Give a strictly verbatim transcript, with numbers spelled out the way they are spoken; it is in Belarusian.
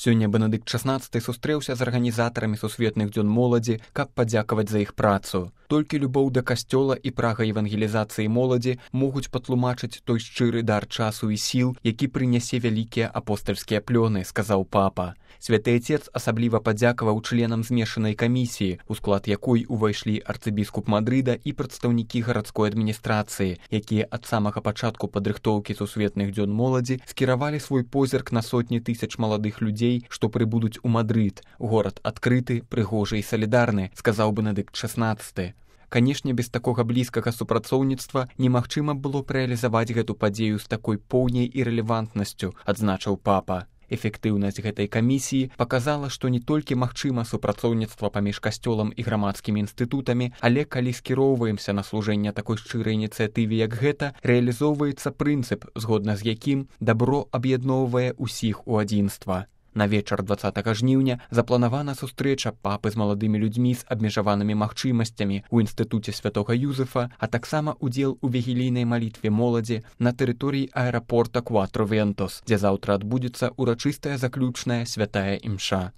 Сёння Бенедыкт шаснаццаты сустрэўся з арганізатарамі сусветных дзён моладзі, каб падзякаваць за іх працу. Толькі любоў да касцёла і прага евангелізацыі моладзі могуць патлумачыць той шчыры дар часу і сіл, які прынясе вялікія апостальскія плёны, сказаў папа. Святы Отец асабліва падзякаваў членам змешанай камісіі, у склад якой увайшлі арцыбіскуп Мадрыда і прадстаўнікі гарадской адміністрацыі, якія ад самага пачатку падрыхтоўкі сусветных дзён моладзі скіравалі свой позірк на сотні тысяч маладых людзей, што прыбудуць у Мадрыд. Горад адкрыты, прыгожы і салідарны, сказаў Бенедыкт шаснаццаты. Канешне, без такога блізкага супрацоўніцтва немагчыма было б рэалізаваць гэту падзею з такой поўняй і рэлевантнасцю, адзначыў папа. Эфектыўнасць гэтай камісіі паказала, што не толькі магчыма супрацоўніцтва паміж касцёлам і грамадскімі інстытутамі, але калі скіроўваемся на служэнне такой шчырай ініцыятыве, як гэта, рэалізоўваецца прынцып, згодна з якім дабро аб'ядноўвае ўсіх у адзінства. На вечар дваццатага жніўня запланавана сустрэча папы з маладымі людзьмі з абмежаванымі магчымасцямі ў інстытуце святога Юзефа, а таксама удзел у вігілійнай малітве моладзі на тэрыторыі аэрапорта Кватро Вентос, дзе заўтра адбудзецца урачыстая заключная святая імша.